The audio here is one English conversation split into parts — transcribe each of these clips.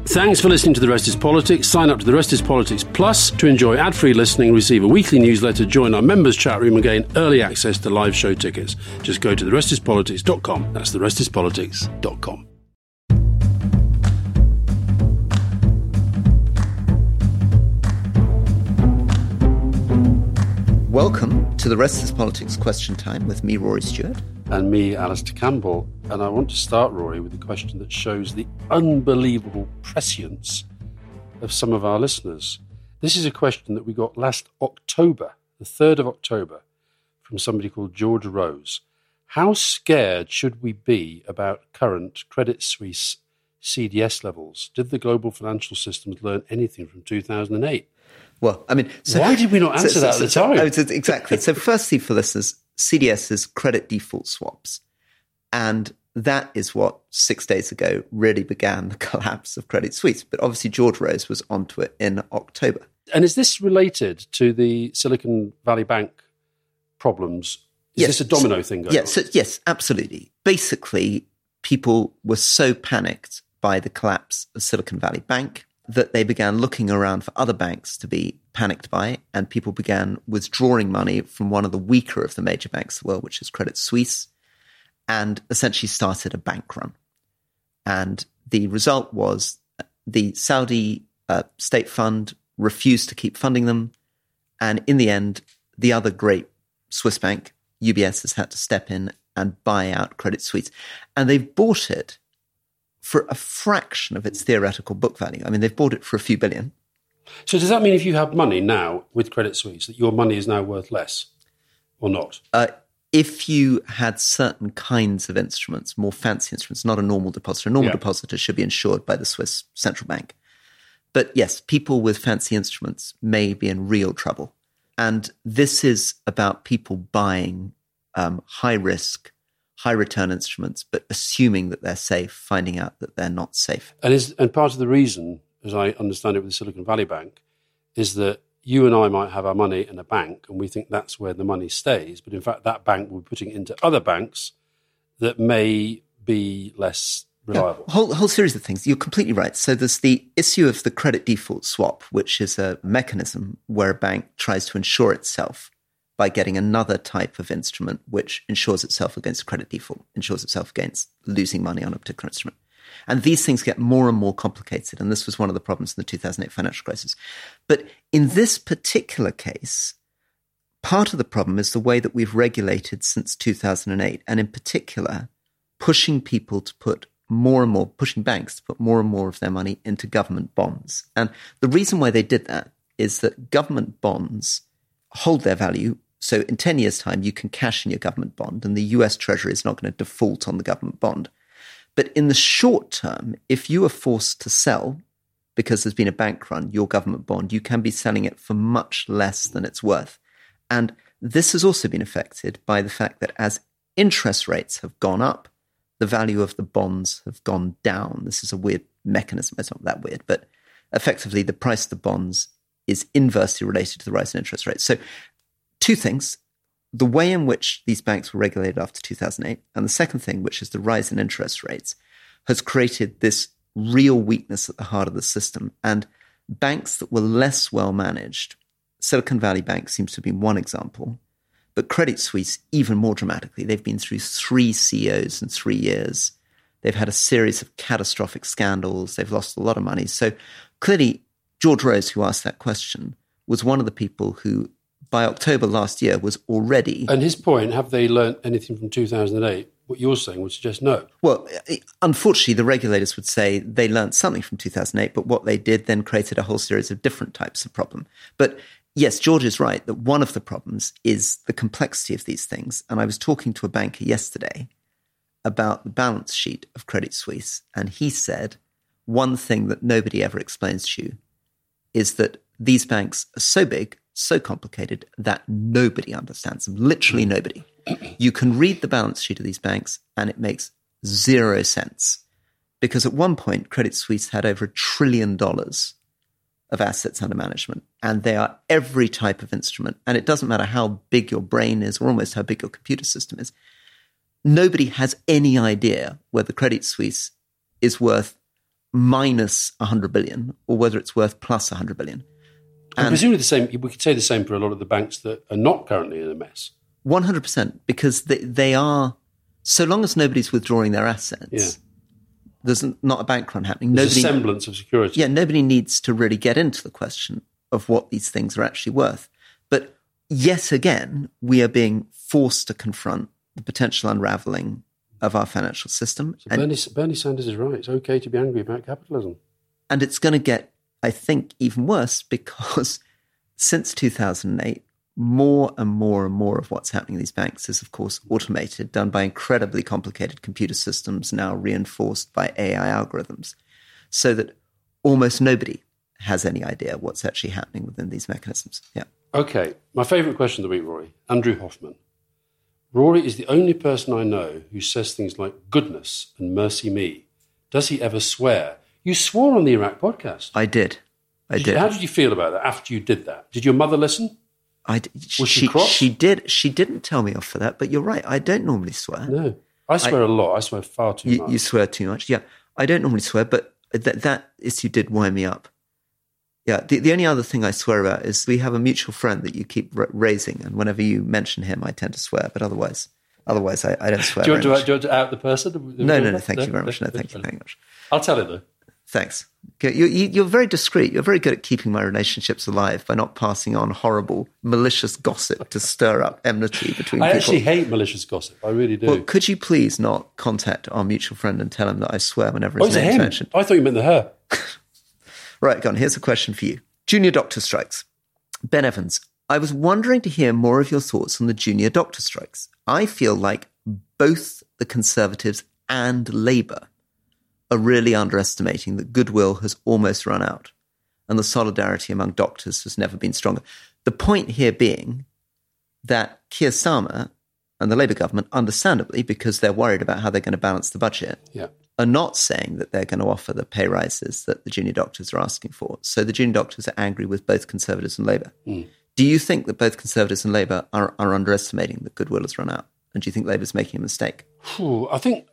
Thanks for listening to The Rest is Politics. Sign up to The Rest is Politics Plus to enjoy ad-free listening, receive a weekly newsletter, join our members' chat room and gain early access to live show tickets. Just go to therestispolitics.com. That's therestispolitics.com. Welcome to The Rest is Politics Question Time with me, Rory Stewart. And me, Alistair Campbell. And I want to start, Rory, with a question that shows the unbelievable prescience of some of our listeners. This is a question that we got last October, the 3rd of October, from somebody called George Rose. How scared should we be about current Credit Suisse CDS levels? Did the global financial systems learn anything from 2008? Well, I mean... why did we not answer that at the time? Exactly. So firstly, for listeners, CDS is credit default swaps. And that is what 6 days ago really began the collapse of Credit Suisse. But obviously George Rose was onto it in October. And is this related to the Silicon Valley Bank problems? Is this a domino thing going on? Yes, absolutely. Basically, people were so panicked by the collapse of Silicon Valley Bank that they began looking around for other banks to be panicked by, and people began withdrawing money from one of the weaker of the major banks of the world, which is Credit Suisse, and essentially started a bank run. And the result was the Saudi state fund refused to keep funding them, and in the end, the other great Swiss bank, UBS, has had to step in and buy out Credit Suisse. And they've bought it for a fraction of its theoretical book value. I mean, they've bought it for a few billion. So does that mean if you have money now with Credit Suisse, that your money is now worth less or not? If you had certain kinds of instruments, more fancy instruments, not a normal depositor. A normal depositor should be insured by the Swiss central bank. But yes, people with fancy instruments may be in real trouble. And this is about people buying high-risk, high-return instruments, but assuming that they're safe, finding out that they're not safe. And part of the reason, as I understand it with the Silicon Valley Bank, is that you and I might have our money in a bank and we think that's where the money stays, but in fact that bank will be putting it into other banks that may be less reliable. Yeah, whole series of things. You're completely right. So there's the issue of the credit default swap, which is a mechanism where a bank tries to insure itself by getting another type of instrument which insures itself against credit default, insures itself against losing money on a particular instrument. And these things get more and more complicated, and this was one of the problems in the 2008 financial crisis. But in this particular case, part of the problem is the way that we've regulated since 2008, and in particular, pushing people to put more and more, pushing banks to put more and more of their money into government bonds. And the reason why they did that is that government bonds hold their value. So in 10 years' time, you can cash in your government bond, and the US Treasury is not going to default on the government bond. But in the short term, if you are forced to sell, because there's been a bank run, your government bond, you can be selling it for much less than it's worth. And this has also been affected by the fact that as interest rates have gone up, the value of the bonds have gone down. This is a weird mechanism. It's not that weird, but effectively the price of the bonds is inversely related to the rise in interest rates. So two things: the way in which these banks were regulated after 2008, and the second thing, which is the rise in interest rates, has created this real weakness at the heart of the system. And banks that were less well managed, Silicon Valley Bank seems to have been one example, but Credit Suisse even more dramatically. They've been through 3 CEOs in 3 years. They've had a series of catastrophic scandals. They've lost a lot of money. So clearly, George Rose, who asked that question, was one of the people who, by October last year, was already... And his point, have they learnt anything from 2008? What you're saying would suggest no. Well, unfortunately, the regulators would say they learnt something from 2008, but what they did then created a whole series of different types of problem. But yes, George is right that one of the problems is the complexity of these things. And I was talking to a banker yesterday about the balance sheet of Credit Suisse, and he said one thing that nobody ever explains to you is that these banks are so big, so complicated, that nobody understands them. Literally nobody. You can read the balance sheet of these banks and it makes 0 sense. Because at one point, Credit Suisse had over $1 trillion of assets under management. And they are every type of instrument. And it doesn't matter how big your brain is or almost how big your computer system is. Nobody has any idea whether Credit Suisse is worth minus 100 billion or whether it's worth plus 100 billion. And presumably the same, we could say the same for a lot of the banks that are not currently in a mess. 100%, because they are, so long as nobody's withdrawing their assets, there's not a bank run happening. There's a semblance of security. Yeah, nobody needs to really get into the question of what these things are actually worth. But yet again, we are being forced to confront the potential unraveling of our financial system. So Bernie Sanders is right. It's okay to be angry about capitalism. And it's going to get, I think, even worse because since 2008, more and more and more of what's happening in these banks is, of course, automated, done by incredibly complicated computer systems now reinforced by AI algorithms, so that almost nobody has any idea what's actually happening within these mechanisms. Yeah. Okay. My favourite question of the week, Rory. Andrew Hoffman. Rory is the only person I know who says things like goodness and mercy me. Does he ever swear? You swore on the Iraq podcast. I did. How did you feel about that after you did that? Did your mother listen? Was she cross? She did. She didn't tell me off for that, but you're right. I don't normally swear. No. I swear a lot. I swear far too much. You swear too much. Yeah. I don't normally swear, but that issue did wind me up. Yeah. The only other thing I swear about is we have a mutual friend that you keep raising, and whenever you mention him, I tend to swear, but otherwise I don't swear. Do you want to out the person? No. Thank you very much. No, thank you very much. I'll tell him though. Thanks. You're very discreet. You're very good at keeping my relationships alive by not passing on horrible, malicious gossip to stir up enmity between people. I actually hate malicious gossip. I really do. Well, could you please not contact our mutual friend and tell him that I swear whenever his name is mentioned? I thought you meant the her. Right, go on. Here's a question for you. Junior doctor strikes. Ben Evans, I was wondering to hear more of your thoughts on the junior doctor strikes. I feel like both the Conservatives and Labour are really underestimating that goodwill has almost run out and the solidarity among doctors has never been stronger. The point here being that Keir Starmer and the Labour government, understandably, because they're worried about how they're going to balance the budget, are not saying that they're going to offer the pay rises that the junior doctors are asking for. So the junior doctors are angry with both Conservatives and Labour. Do you think that both Conservatives and Labour are underestimating that goodwill has run out? And do you think Labour's making a mistake? I think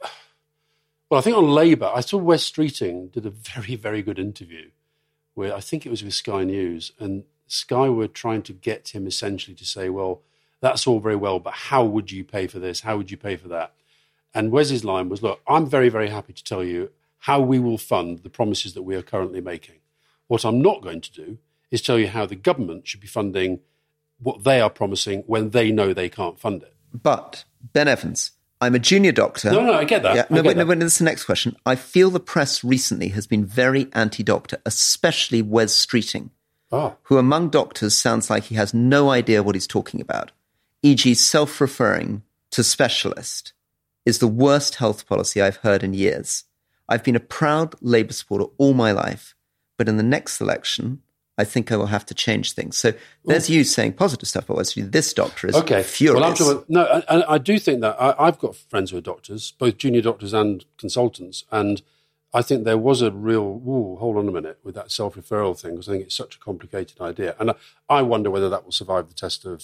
on Labour, I saw Wes Streeting did a very, very good interview where I think it was with Sky News, and Sky were trying to get him essentially to say, well, that's all very well, but how would you pay for this? How would you pay for that? And Wes's line was, look, I'm very, very happy to tell you how we will fund the promises that we are currently making. What I'm not going to do is tell you how the government should be funding what they are promising when they know they can't fund it. But, Ben Evans, I'm a junior doctor. No, I get that. Yeah, no, this is the next question. I feel the press recently has been very anti-doctor, especially Wes Streeting, who among doctors sounds like he has no idea what he's talking about, e.g. self-referring to specialist is the worst health policy I've heard in years. I've been a proud Labour supporter all my life, but in the next election, I think I will have to change things. So there's you saying positive stuff, but actually this doctor is furious. Well, I do think that. I've got friends who are doctors, both junior doctors and consultants, and I think there was a real, hold on a minute, with that self-referral thing, because I think it's such a complicated idea. And I wonder whether that will survive the test of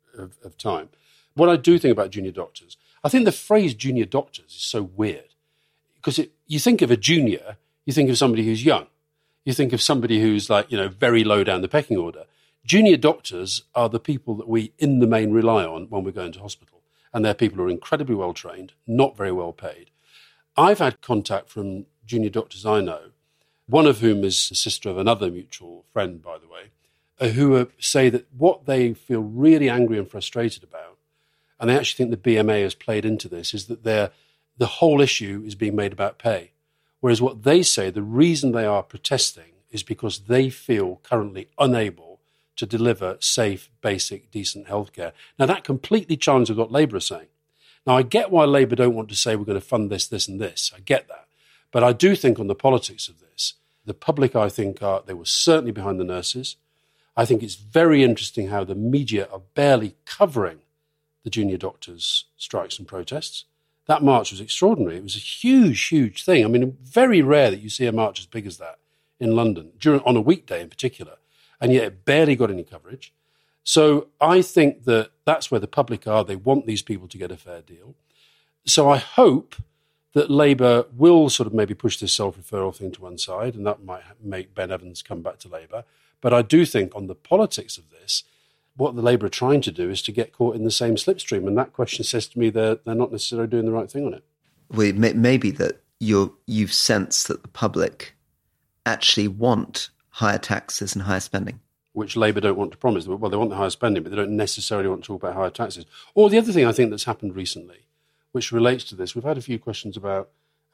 time. What I do think about junior doctors, I think the phrase junior doctors is so weird, because you think of a junior, you think of somebody who's young. You think of somebody who's very low down the pecking order. Junior doctors are the people that we, in the main, rely on when we're going to hospital. And they're people who are incredibly well trained, not very well paid. I've had contact from junior doctors I know, one of whom is the sister of another mutual friend, by the way, who say that what they feel really angry and frustrated about, and they actually think the BMA has played into this, is that the whole issue is being made about pay. Whereas what they say, the reason they are protesting is because they feel currently unable to deliver safe, basic, decent healthcare. Now, that completely challenges what Labour are saying. Now, I get why Labour don't want to say we're going to fund this, this and this. I get that. But I do think on the politics of this, the public, I think, they were certainly behind the nurses. I think it's very interesting how the media are barely covering the junior doctors' strikes and protests. That march was extraordinary. It was a huge, huge thing. I mean, very rare that you see a march as big as that in London, on a weekday in particular, and yet it barely got any coverage. So I think that that's where the public are. They want these people to get a fair deal. So I hope that Labour will sort of maybe push this self-referral thing to one side, and that might make Ben Evans come back to Labour. But I do think on the politics of this, what the Labour are trying to do is to get caught in the same slipstream. And that question says to me they're not necessarily doing the right thing on it. Well, it may be that you've sensed that the public actually want higher taxes and higher spending. Which Labour don't want to promise. Well, they want the higher spending, but they don't necessarily want to talk about higher taxes. Or the other thing I think that's happened recently, which relates to this, we've had a few questions about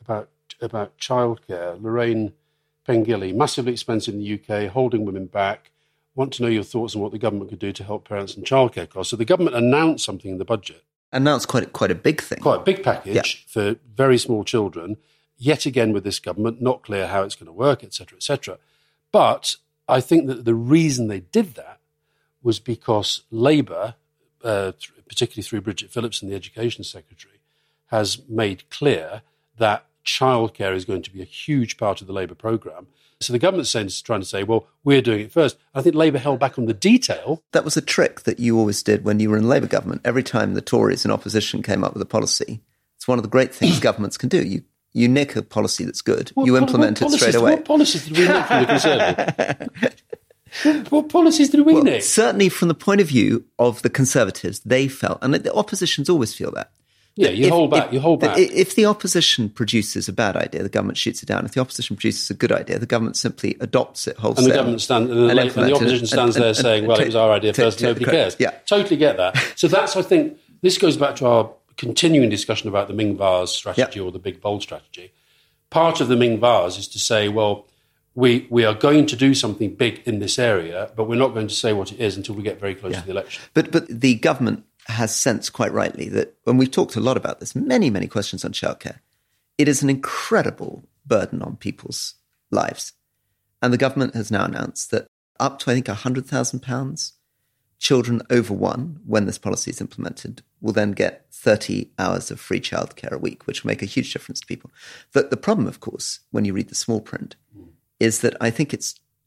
childcare. Lorraine Pengilly, massively expensive in the UK, holding women back. Want to know your thoughts on what the government could do to help parents and childcare costs. So the government announced something in the budget. Announced quite a big thing. Quite a big package for very small children. Yet again with this government, not clear how it's going to work, etc., etc. But I think that the reason they did that was because Labour, particularly through Bridget Phillipson, the Education Secretary, has made clear that childcare is going to be a huge part of the Labour programme. So the government's trying to say, well, we're doing it first. I think Labour held back on the detail. That was a trick that you always did when you were in Labour government. Every time the Tories in opposition came up with a policy, it's one of the great things governments can do. You nick a policy that's good, you implement it straight away. What policies did we nick from the Conservatives? What policies did we nick? Certainly from the point of view of the Conservatives, they felt, and the oppositions always feel that. Yeah, you hold back. If the opposition produces a bad idea, the government shoots it down. If the opposition produces a good idea, the government simply adopts it wholesale. And the government the opposition stands there saying, well, it was our idea first, nobody cares. Yeah. Totally get that. So that's, I think, this goes back to our continuing discussion about the Ming Vase strategy or the big bold strategy. Part of the Ming Vase is to say, well, we are going to do something big in this area, but we're not going to say what it is until we get very close to the election. But the government has sensed quite rightly that when we've talked a lot about this, many, many questions on childcare, it is an incredible burden on people's lives. And the government has now announced that up to, I think, £100,000, children over one, when this policy is implemented, will then get 30 hours of free childcare a week, which will make a huge difference to people. The problem, of course, when you read the small print, is that I think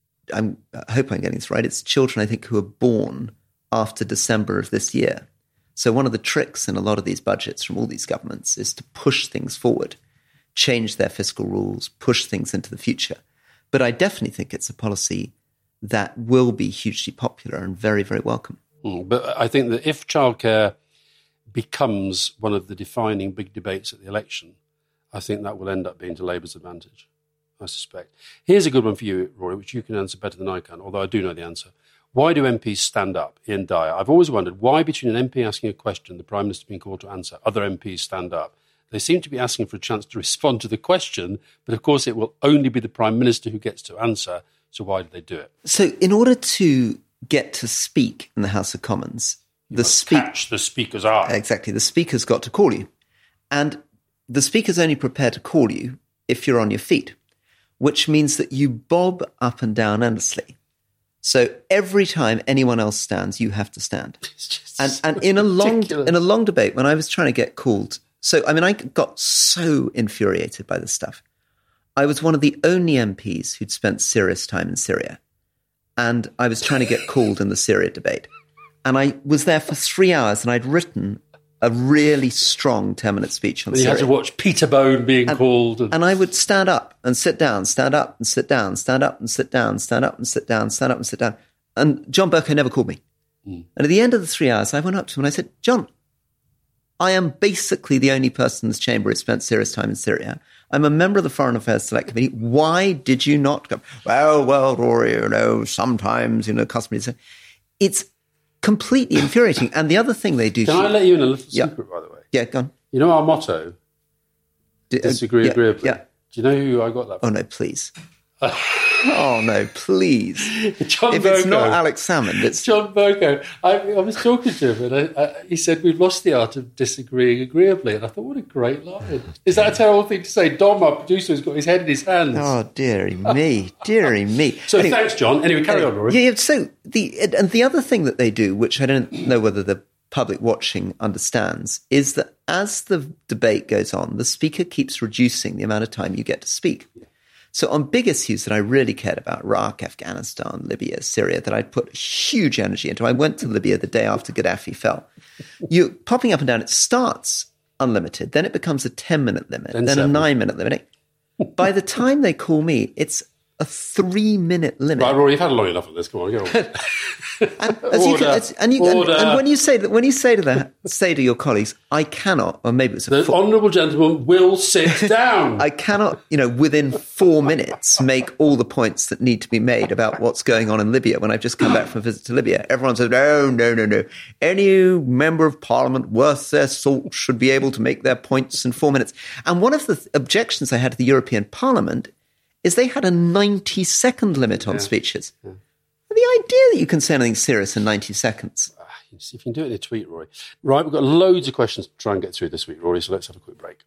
I hope I'm getting this right, it's children, I think, who are born after December of this year. So one of the tricks in a lot of these budgets from all these governments is to push things forward, change their fiscal rules, push things into the future. But I definitely think it's a policy that will be hugely popular and very, very welcome. But I think that if childcare becomes one of the defining big debates at the election, I think that will end up being to Labour's advantage, I suspect. Here's a good one for you, Rory, which you can answer better than I can, although I do know the answer. Why do MPs stand up? Ian Dyer. I've always wondered why between an MP asking a question the Prime Minister being called to answer, other MPs stand up. They seem to be asking for a chance to respond to the question, but of course it will only be the Prime Minister who gets to answer. So why do they do it? So in order to get to speak in the House of Commons, catch the Speaker's eye. Exactly. The Speaker's got to call you. And the Speaker's only prepared to call you if you're on your feet, which means that you bob up and down endlessly. So every time anyone else stands, you have to stand. And in a long debate, when I was trying to get called, I got so infuriated by this stuff. I was one of the only MPs who'd spent serious time in Syria. And I was trying to get called in the Syria debate. And I was there for 3 hours and I'd written a really strong 10-minute speech on Syria. You had to watch Peter Bone being called. And I would stand up and sit down, stand up and sit down, stand up and sit down, stand up and sit down, stand up and sit down. And John Bercow never called me. And at the end of the 3 hours, I went up to him and I said, John, I am basically the only person in this chamber who spent serious time in Syria. I'm a member of the Foreign Affairs Select Committee. Why did you not go? Well, Rory, sometimes, customers. It's completely infuriating. And the other thing they do... Can I let you in a little secret, by the way? Yeah, go on. You know our motto? Disagree agreeably. Yeah. Do you know who I got that from? Oh, no, please. Oh, no, please. John if Bercow. It's not Alex Salmond, it's... John Bercow. I was talking to him and he said, we've lost the art of disagreeing agreeably. And I thought, what a great line. Is that a terrible thing to say? Dom, our producer, has got his head in his hands. Oh, dearie me. So anyway, thanks, John. Anyway, carry on, Rory. Yeah, so the other thing that they do, which I don't know whether the public watching understands, is that as the debate goes on, the Speaker keeps reducing the amount of time you get to speak. So on big issues that I really cared about, Iraq, Afghanistan, Libya, Syria, that I'd put huge energy into. I went to Libya the day after Gaddafi fell. You're popping up and down. It starts unlimited. Then it becomes a 10-minute limit. Then a 7. 9-minute limit. By the time they call me, it's a 3-minute limit. Right, Rory, you've had long enough of this. Come on, go on. And when you say to your colleagues, I cannot, or maybe it's the honourable gentleman will sit down. I cannot, within 4 minutes, make all the points that need to be made about what's going on in Libya. When I've just come back from a visit to Libya, everyone says, no. Any member of parliament worth their salt should be able to make their points in 4 minutes. And one of the objections I had to the European Parliament is they had a 90-second limit on speeches. Yeah. The idea that you can say anything serious in 90 seconds. If you can do it in a tweet, Rory. Right, we've got loads of questions to try and get through this week, Rory, so let's have a quick break.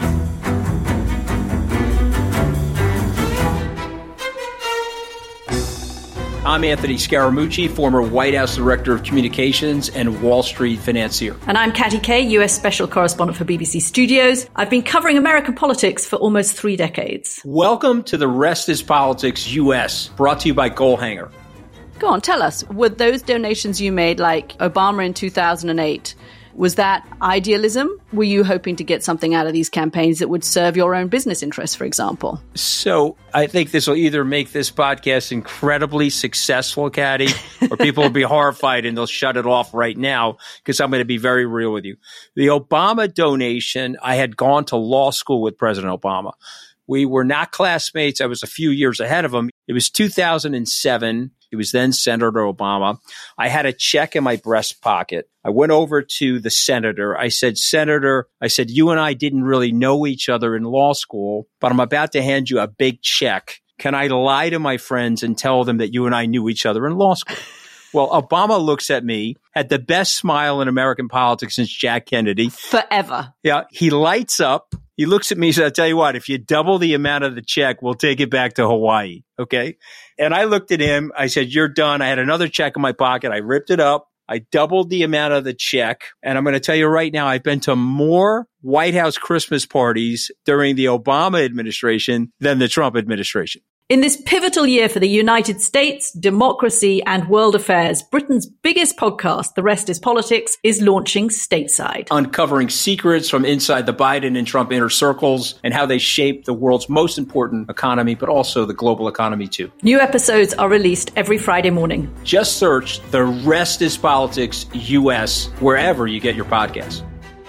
I'm Anthony Scaramucci, former White House Director of Communications and Wall Street financier. And I'm Katty Kay, US Special Correspondent for BBC Studios. I've been covering American politics for almost 3 decades. Welcome to The Rest is Politics US, brought to you by Goalhanger. Go on, tell us, were those donations you made, like Obama in 2008, was that idealism? Were you hoping to get something out of these campaigns that would serve your own business interests, for example? So I think this will either make this podcast incredibly successful, Katty, or people will be horrified and they'll shut it off right now because I'm going to be very real with you. The Obama donation, I had gone to law school with President Obama. We were not classmates. I was a few years ahead of him. It was 2007. It was then Senator Obama. I had a check in my breast pocket. I went over to the senator. I said, Senator, you and I didn't really know each other in law school, but I'm about to hand you a big check. Can I lie to my friends and tell them that you and I knew each other in law school? Well, Obama looks at me, had the best smile in American politics since Jack Kennedy. Forever. Yeah, he lights up. He looks at me and says, I'll tell you what, if you double the amount of the check, we'll take it back to Hawaii. Okay. And I looked at him. I said, you're done. I had another check in my pocket. I ripped it up. I doubled the amount of the check. And I'm going to tell you right now, I've been to more White House Christmas parties during the Obama administration than the Trump administration. In this pivotal year for the United States, democracy and world affairs, Britain's biggest podcast, The Rest is Politics, is launching stateside. Uncovering secrets from inside the Biden and Trump inner circles and how they shape the world's most important economy, but also the global economy too. New episodes are released every Friday morning. Just search The Rest is Politics US wherever you get your podcasts.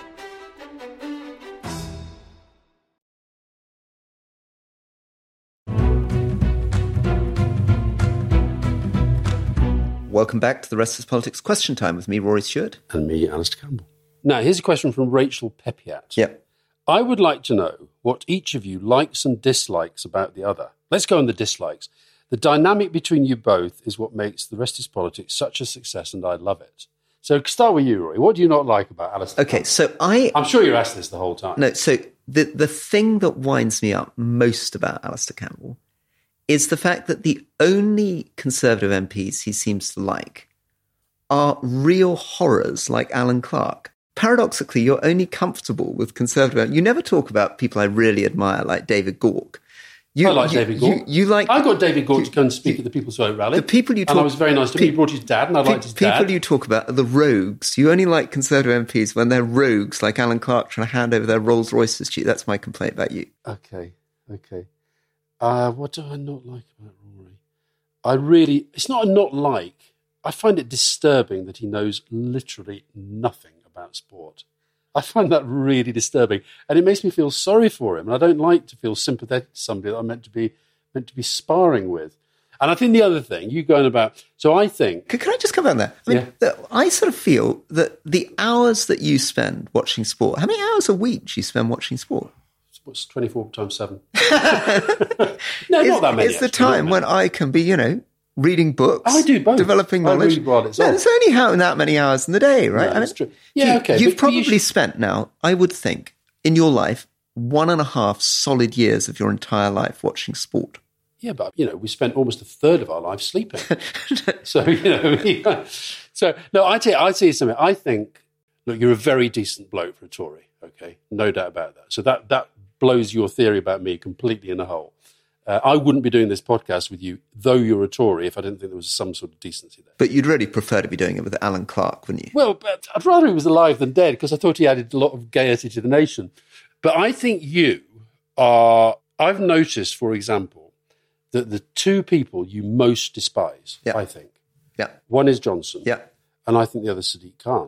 Welcome back to The Rest is Politics Question Time with me, Rory Stewart. And me, Alistair Campbell. Now, here's a question from Rachel Pepiat. Yep. I would like to know what each of you likes and dislikes about the other. Let's go on the dislikes. The dynamic between you both is what makes The Rest is Politics such a success, and I love it. So start with you, Rory. What do you not like about Alistair Okay, Campbell? so I'm sure you're asked this the whole time. No, so the thing that winds me up most about Alistair Campbell is the fact that the only Conservative MPs he seems to like are real horrors like Alan Clark. Paradoxically, you're only comfortable with Conservative. You never talk about people I really admire, like David Gauke. I like David Gauke. I got David Gauke to come and speak at the People's Vote rally. The people you talk, and I was very nice to him. He brought his dad, and I liked his dad. People you talk about are the rogues. You only like Conservative MPs when they're rogues, like Alan Clark trying to hand over their Rolls Royces to you. That's my complaint about you. Okay. What do I not like about Rory? It's not a not like. I find it disturbing that he knows literally nothing about sport. I find that really disturbing. And it makes me feel sorry for him. And I don't like to feel sympathetic to somebody that I'm meant to be sparring with. And I think the other thing, you going about, so I think... Can I just come on there? I sort of feel that the hours that you spend watching sport, how many hours a week do you spend watching sport? What's 24 times 7? No, not that many. It's the time when I can be, reading books. I do both. Developing knowledge. I read while it's on. There's only that many hours in the day, right? No, that's true. Yeah, okay. You've probably spent now, I would think, in your life, 1.5 solid years of your entire life watching sport. Yeah, but, we spent almost a third of our life sleeping. So, no, I'd say something. I think, look, you're a very decent bloke for a Tory, okay? No doubt about that. So that blows your theory about me completely in a hole. I wouldn't be doing this podcast with you, though you're a Tory, if I didn't think there was some sort of decency there. But you'd really prefer to be doing it with Alan Clark, wouldn't you? Well, but I'd rather he was alive than dead, because I thought he added a lot of gaiety to the nation. But I think I've noticed, for example, that the two people you most despise, I think, one is Johnson, and I think the other is Sadiq Khan.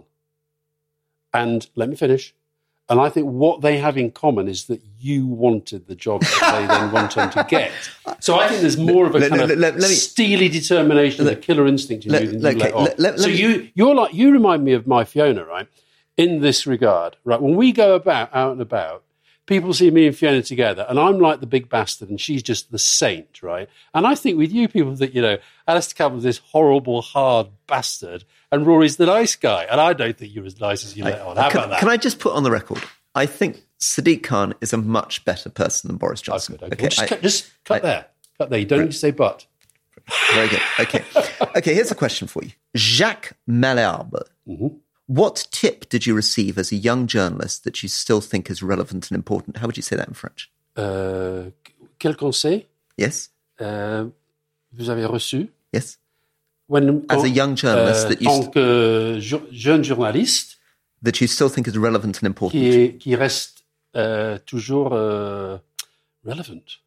And let me finish. And I think what they have in common is that you wanted the job that they then went on to get. So I think there's more of a kind of steely determination, a killer instinct in you than you let on. You remind me of my Fiona, right? In this regard, right? When we go out and about, people see me and Fiona together, and I'm like the big bastard, and she's just the saint, right? And I think with you people that, Alastair Campbell's this horrible, hard bastard, and Rory's the nice guy, and I don't think you're as nice as you let on. How about that? Can I just put on the record, I think Sadiq Khan is a much better person than Boris Johnson. Okay. Just cut there. Cut there. You don't need to say but. Very good. Okay, here's a question for you. Jacques Malherbe. Mm-hmm. What tip did you receive as a young journalist that you still think is relevant and important? How would you say that in French? Quel conseil? Yes. Vous avez reçu? Yes. As a young journalist that you... tant que jeune journaliste... That you still think is relevant and important. Qui reste toujours relevant.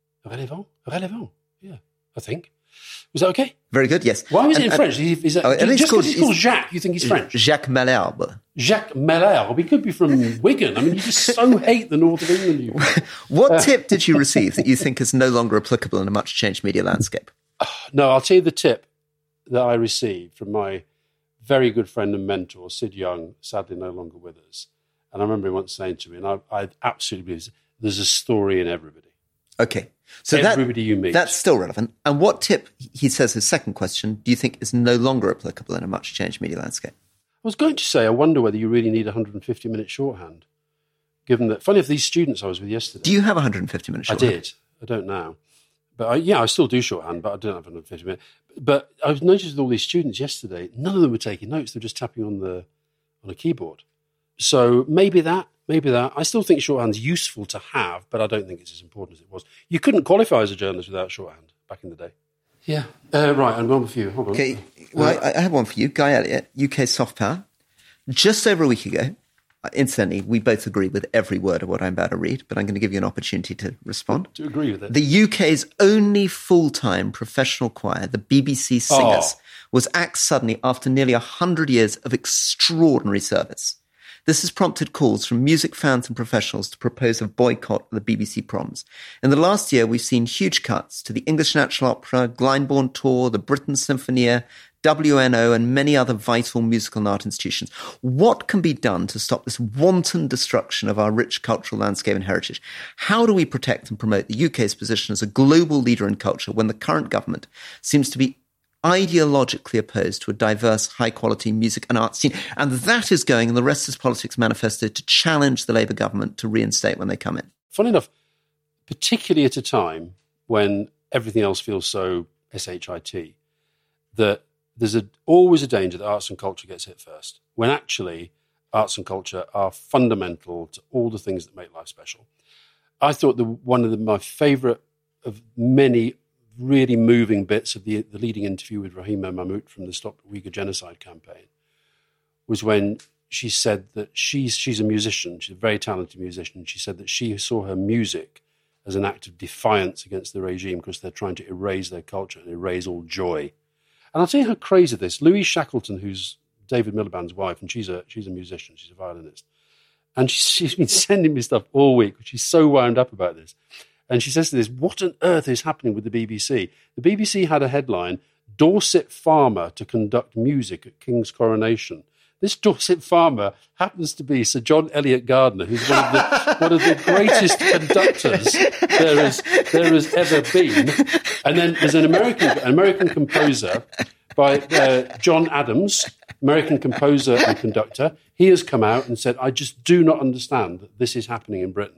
Relevant, yeah, I think. Was that okay? Very good, yes. Why was it in French? Is that, just because he's called Jacques, you think he's French? Jacques Malherbe. Jacques Malherbe. He could be from Wigan. I mean, you just so hate the north of England. What tip did you receive that you think is no longer applicable in a much changed media landscape? No, I'll tell you the tip that I received from my very good friend and mentor, Sid Young, sadly no longer with us. And I remember him once saying to me, and I absolutely believe there's a story in everybody. Okay. So everybody you meet. That's still relevant. And what tip, he says his second question, do you think is no longer applicable in a much changed media landscape? I was going to say, I wonder whether you really need 150-minute shorthand, given that, funny if these students I was with yesterday. Do you have 150-minute shorthand? I did. I don't now. But I still do shorthand, but I don't have 150 minutes. But I was noticed with all these students yesterday, none of them were taking notes. They were just tapping on a keyboard. So maybe that. I still think shorthand's useful to have, but I don't think it's as important as it was. You couldn't qualify as a journalist without shorthand back in the day. Yeah. Right, I'm one for you. Hold on. Okay. Well, I have one for you. Guy Elliott, UK Soft Power. Just over a week ago, incidentally, we both agree with every word of what I'm about to read, but I'm going to give you an opportunity to respond. To agree with it. The UK's only full-time professional choir, the BBC Singers, was axed suddenly after nearly 100 years of extraordinary service. This has prompted calls from music fans and professionals to propose a boycott of the BBC Proms. In the last year, we've seen huge cuts to the English National Opera, Glyndebourne Tour, the Britten Sinfonia, WNO, and many other vital musical and art institutions. What can be done to stop this wanton destruction of our rich cultural landscape and heritage? How do we protect and promote the UK's position as a global leader in culture when the current government seems to be ideologically opposed to a diverse, high-quality music and art scene? And that is going in the Rest is Politics manifesto to challenge the Labour government to reinstate when they come in. Funny enough, particularly at a time when everything else feels so shit, that there's always a danger that arts and culture gets hit first, when actually arts and culture are fundamental to all the things that make life special. I thought one of my favourite of many really moving bits of the leading interview with Rahima Mahmoud from the Stop Uyghur Genocide campaign was when she said that she's a musician, she's a very talented musician. She said that she saw her music as an act of defiance against the regime because they're trying to erase their culture and erase all joy. And I'll tell you how crazy this. Louise Shackleton, who's David Miliband's wife, and she's a musician, she's a violinist. And she's been sending me stuff all week. She's so wound up about this. And she says to this, what on earth is happening with the BBC? The BBC had a headline, Dorset farmer to conduct music at King's coronation. This Dorset farmer happens to be Sir John Eliot Gardiner, who's one of the greatest conductors there has ever been. And then there's an American composer by John Adams, American composer and conductor. He has come out and said, I just do not understand that this is happening in Britain.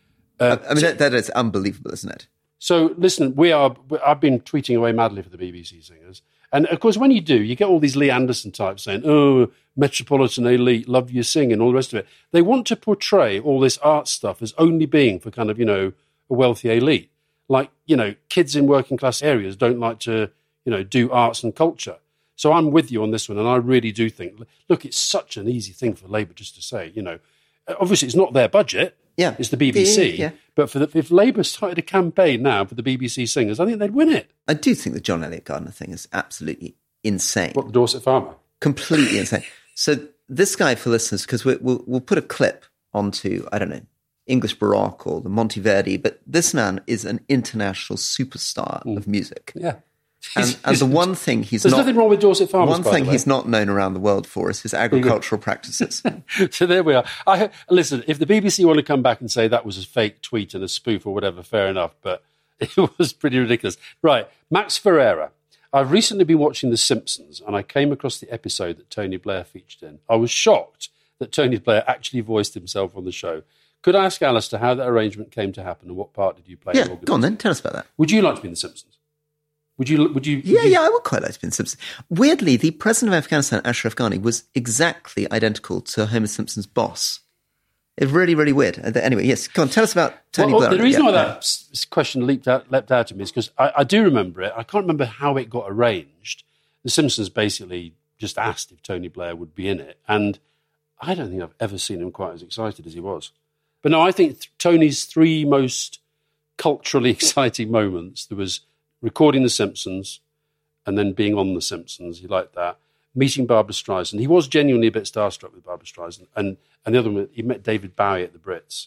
That is unbelievable, isn't it? So, listen, I've been tweeting away madly for the BBC Singers. And, of course, when you do, you get all these Lee Anderson types saying, oh, metropolitan elite, love your singing, all the rest of it. They want to portray all this art stuff as only being for kind of, a wealthy elite. Like, kids in working class areas don't like to, do arts and culture. So I'm with you on this one, and I really do think, look, it's such an easy thing for Labour just to say, obviously it's not their budget, it's the BBC, but if Labour started a campaign now for the BBC singers, I think they'd win it. I do think the John Elliott Gardner thing is absolutely insane. What, the Dorset Farmer? Completely insane. So this guy, for listeners, because we'll put a clip onto, I don't know, English Baroque or the Monteverdi, but this man is an international superstar of music. Yeah. And the one thing he's There's nothing wrong with Dorset Farmers, one thing he's not known around the world for is his agricultural practices. So there we are. Listen, if the BBC want to come back and say that was a fake tweet and a spoof or whatever, fair enough, but it was pretty ridiculous. Right, Max Ferreira. I've recently been watching The Simpsons, and I came across the episode that Tony Blair featured in. I was shocked that Tony Blair actually voiced himself on the show. Could I ask Alistair how that arrangement came to happen, and what part did you play? Yeah, go on then, tell us about that. Would you like to be in The Simpsons? Would you? Yeah, I would quite like to be in The Simpsons. Weirdly, the president of Afghanistan, Ashraf Ghani, was exactly identical to Homer Simpson's boss. It's really, really weird. Anyway, yes, go on, tell us about Tony Blair. The reason why that question leapt out at me is because I do remember it. I can't remember how it got arranged. The Simpsons basically just asked if Tony Blair would be in it, and I don't think I've ever seen him quite as excited as he was. But no, I think Tony's three most culturally exciting moments, there was recording The Simpsons and then being on The Simpsons. He liked that. Meeting Barbra Streisand. He was genuinely a bit starstruck with Barbra Streisand. And the other one, he met David Bowie at the Brits.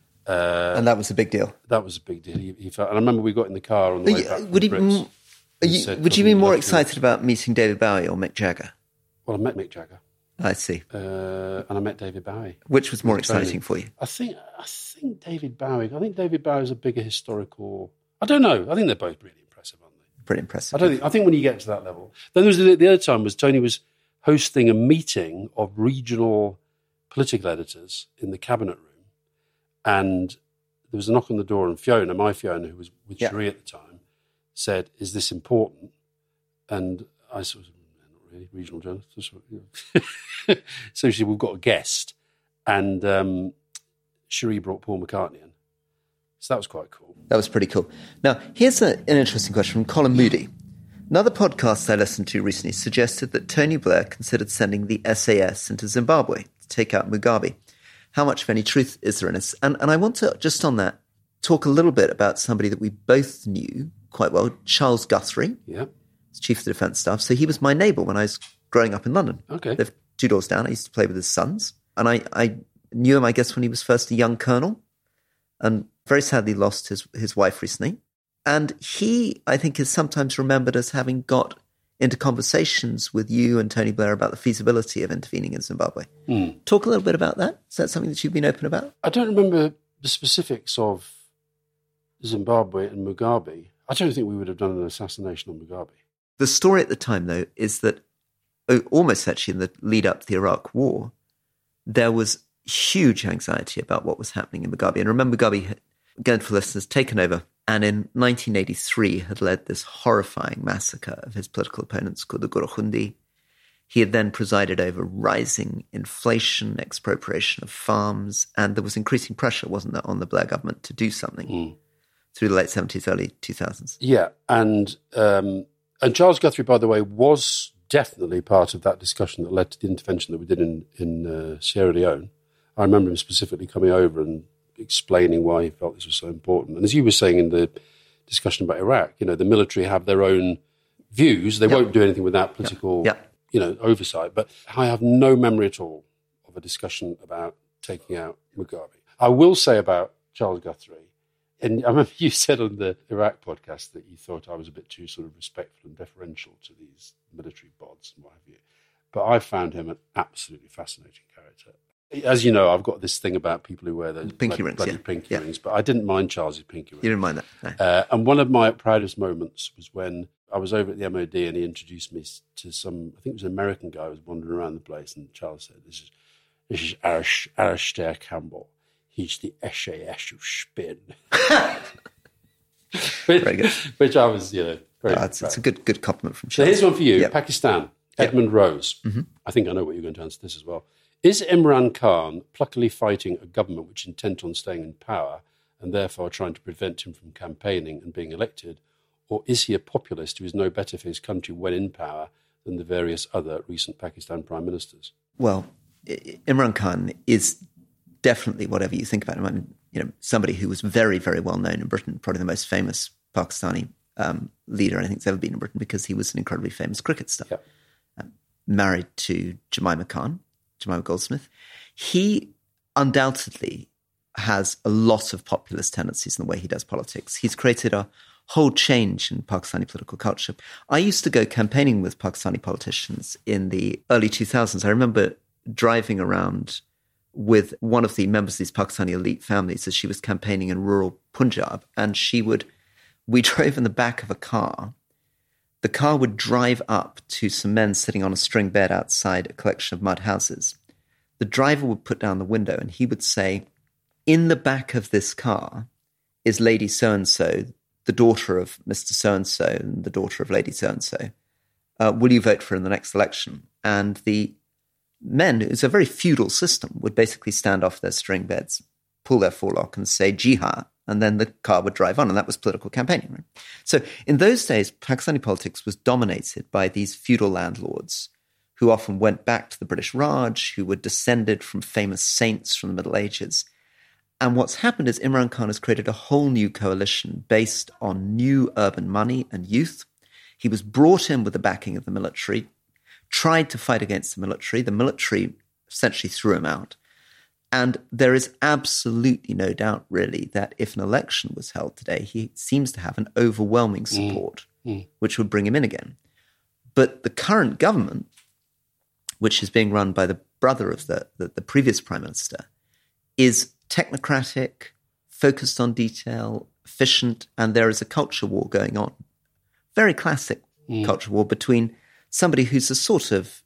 And that was a big deal. That was a big deal. He felt, and I remember we got in the car on the way back from the Brits. Would you be more excited about meeting David Bowie or Mick Jagger? Well, I met Mick Jagger. I see. And I met David Bowie. Which was more exciting for you? I think David Bowie. I think David Bowie is a bigger historical... I don't know. I think they're both really impressive, aren't they? Pretty impressive. I think when you get to that level... Then there was the other time was Tony was hosting a meeting of regional political editors in the cabinet room, and there was a knock on the door, and Fiona, my Fiona, who was with Cherie at the time, said, "Is this important?" And I sort of, not really, regional journalist. So she said, "We've got a guest." And Cherie brought Paul McCartney in. So that was quite cool. That was pretty cool. Now, here's an interesting question from Colin Moody. Another podcast I listened to recently suggested that Tony Blair considered sending the SAS into Zimbabwe to take out Mugabe. How much of any truth is there in this? And I want to, just on that, talk a little bit about somebody that we both knew quite well, Charles Guthrie. Yeah. Chief of the Defence Staff. So he was my neighbour when I was growing up in London. Okay. Lived 2 doors down. I used to play with his sons. And I knew him, I guess, when he was first a young colonel, and very sadly lost his wife recently. And he, I think, is sometimes remembered as having got into conversations with you and Tony Blair about the feasibility of intervening in Zimbabwe. Talk a little bit about that. Is that something that you've been open about? I don't remember the specifics of Zimbabwe and Mugabe. I don't think we would have done an assassination on Mugabe. The story at the time, though, is that almost actually in the lead up to the Iraq War, there was huge anxiety about what was happening in Mugabe. And remember, Mugabe, again for listeners, taken over, and in 1983 had led this horrifying massacre of his political opponents called the Gorohundi. He had then presided over rising inflation, expropriation of farms, and there was increasing pressure, wasn't there, on the Blair government to do something through the late 70s, early 2000s. Yeah, and Charles Guthrie, by the way, was definitely part of that discussion that led to the intervention that we did in Sierra Leone. I remember him specifically coming over and explaining why he felt this was so important. And as you were saying in the discussion about Iraq, the military have their own views. They won't do anything without political, oversight. But I have no memory at all of a discussion about taking out Mugabe. I will say about Charles Guthrie, and I remember you said on the Iraq podcast that you thought I was a bit too sort of respectful and deferential to these military bods and what have you. But I found him an absolutely fascinating character. As you know, I've got this thing about people who wear those pinky rings, but I didn't mind Charles's pinky ring. You didn't mind that? No. And one of my proudest moments was when I was over at the MOD and he introduced me to some, I think it was an American guy who was wandering around the place, and Charles said, this is Alistair Campbell. He's the SAS of spin. Very good. Which I was, very it's a good compliment from Charles. So here's one for you. Pakistan, Edmund Rose. Mm-hmm. I think I know what you're going to answer this as well. Is Imran Khan pluckily fighting a government which is intent on staying in power and therefore trying to prevent him from campaigning and being elected? Or is he a populist who is no better for his country when in power than the various other recent Pakistan prime ministers? Well, Imran Khan is definitely, whatever you think about him, I mean, somebody who was very, very well known in Britain, probably the most famous Pakistani leader I think has ever been in Britain, because he was an incredibly famous cricket star. Yep. Married to Jemima Goldsmith. He undoubtedly has a lot of populist tendencies in the way he does politics. He's created a whole change in Pakistani political culture. I used to go campaigning with Pakistani politicians in the early 2000s. I remember driving around with one of the members of these Pakistani elite families as she was campaigning in rural Punjab, and we drove in the back of a car. The car would drive up to some men sitting on a string bed outside a collection of mud houses. The driver would put down the window and he would say, "In the back of this car is Lady So-and-so, the daughter of Mr. So-and-so and the daughter of Lady So-and-so. Will you vote for her in the next election?" And the men, it's a very feudal system, would basically stand off their string beds, pull their forelock and say "Jihad," and then the car would drive on, and that was political campaigning. Right? So in those days, Pakistani politics was dominated by these feudal landlords who often went back to the British Raj, who were descended from famous saints from the Middle Ages. And what's happened is Imran Khan has created a whole new coalition based on new urban money and youth. He was brought in with the backing of the military, tried to fight against the military essentially threw him out. And there is absolutely no doubt, really, that if an election was held today, he seems to have an overwhelming support, which would bring him in again. But the current government, which is being run by the brother of the previous prime minister, is technocratic, focused on detail, efficient, and there is a culture war going on. Very classic culture war between somebody who's a sort of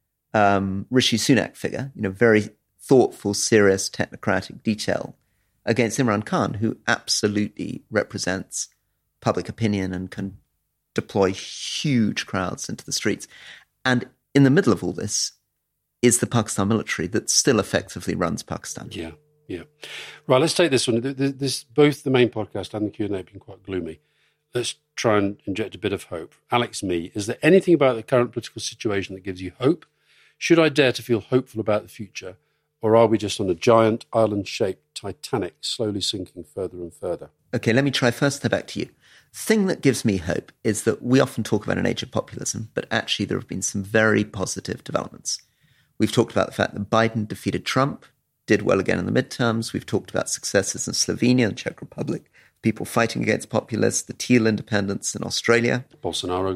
Rishi Sunak figure, very thoughtful, serious, technocratic detail, against Imran Khan, who absolutely represents public opinion and can deploy huge crowds into the streets. And in the middle of all this is the Pakistan military that still effectively runs Pakistan. Yeah. Right, let's take this one. Both the main podcast and the Q&A have been quite gloomy. Let's try and inject a bit of hope. Alex Me, is there anything about the current political situation that gives you hope? Should I dare to feel hopeful about the future? Or are we just on a giant island-shaped Titanic slowly sinking further and further? Okay, let me try first to back to you. The thing that gives me hope is that we often talk about an age of populism, but actually there have been some very positive developments. We've talked about the fact that Biden defeated Trump, did well again in the midterms. We've talked about successes in Slovenia and Czech Republic, people fighting against populists, the Teal independence in Australia. Bolsonaro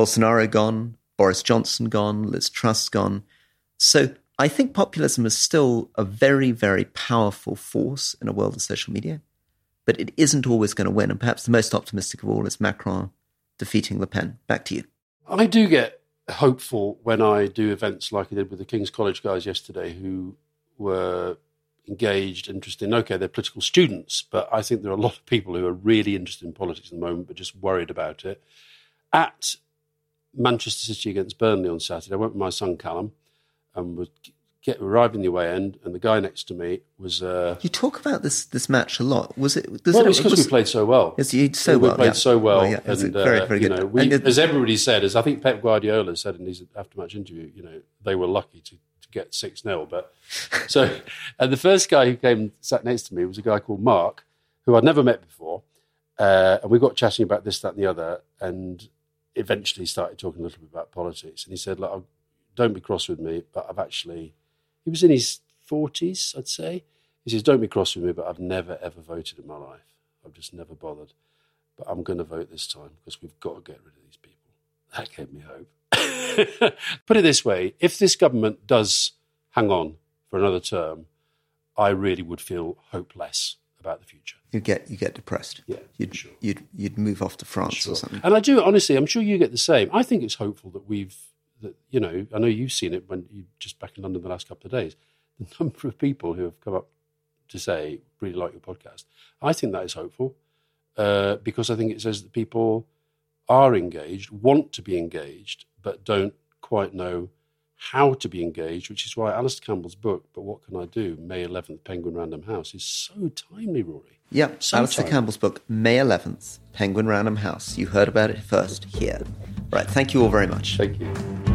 gone. Boris Johnson gone, Liz Truss gone. So I think populism is still a very, very powerful force in a world of social media, but it isn't always going to win. And perhaps the most optimistic of all is Macron defeating Le Pen. Back to you. I do get hopeful when I do events like I did with the King's College guys yesterday, who were engaged, interested. Okay, they're political students, but I think there are a lot of people who are really interested in politics at the moment, but just worried about it. At Manchester City against Burnley on Saturday, I went with my son Callum and arrived in the away end, and the guy next to me was... You talk about this match a lot. Was it? It was because we played so well. We played so well. Yeah, and, very, very good. As everybody said, as I think Pep Guardiola said in his after-match interview, they were lucky to get 6-0. But so, and the first guy who came sat next to me was a guy called Mark, who I'd never met before, and we got chatting about this, that, and the other, and eventually started talking a little bit about politics. And he said, "Look, don't be cross with me, but I've actually..." He was in his 40s, I'd say. He says, "Don't be cross with me, but I've never, ever voted in my life. I've just never bothered. But I'm going to vote this time because we've got to get rid of these people." That gave me hope. Put it this way, if this government does hang on for another term, I really would feel hopeless about the future. You get depressed. Yeah, you'd move off to France or something. And I do, honestly, I'm sure you get the same. I think it's hopeful that I know you've seen it when you just back in London the last couple of days, the number of people who have come up to say, really like your podcast. I think that is hopeful because I think it says that people are engaged, want to be engaged, but don't quite know how to be engaged, which is why Alistair Campbell's book, But What Can I Do? May 11th, Penguin Random House, is so timely, Rory. Yep, So Alistair timely. Campbell's book, May 11th, Penguin Random House. You heard about it first here. Right, thank you all very much. Thank you.